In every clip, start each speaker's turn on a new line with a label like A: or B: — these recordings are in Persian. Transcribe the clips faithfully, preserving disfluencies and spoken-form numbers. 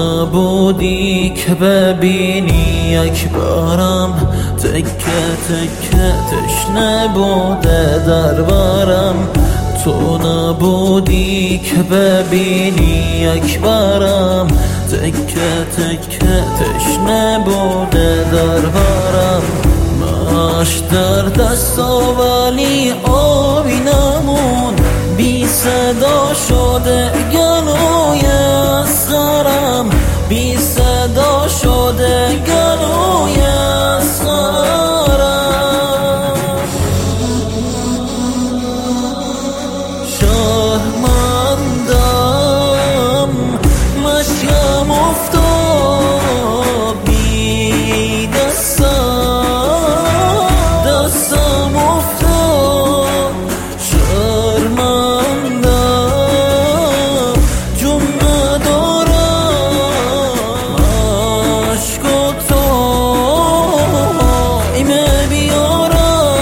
A: نبودی که ببینی یک بارم، تکه تکه تشنه بوده در بارم. تو نبودی که ببینی یک بارم، تکه تکه تشنه بوده در بارم. ماش در دستا ولی آبی نمون، بی صدا شده گلوی اصغرم، بی صدا شده گلوی اصغرم. شرمندم مشیم افتاد بی دستم، دستم افتاد. شرمندم جون ندارم، عشق و تو ایمه بیارم.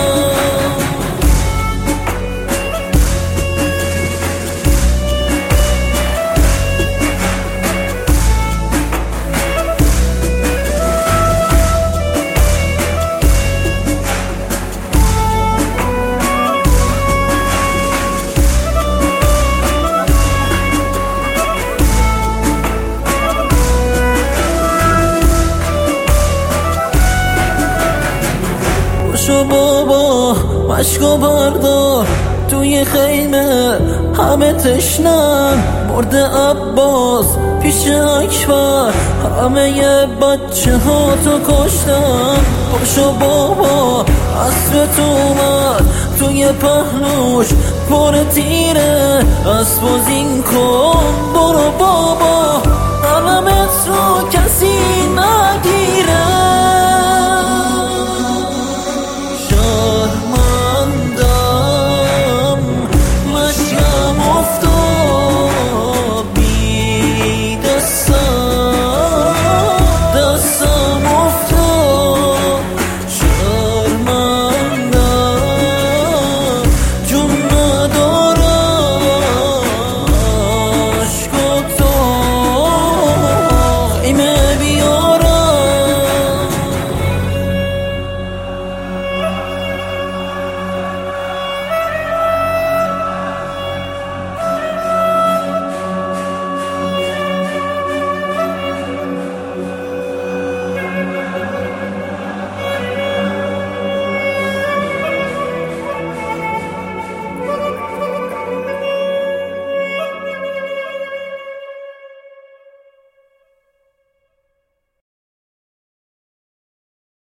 A: شو بابا مشکو بردار توی خیمه، همه تشنن مرد عباس پیش اکبر، همه ی بچه ها تو کشتن. پاشو بابا اسبت اومد توی پهلوش پر تیره، اسب و زین کن برو بابا علمت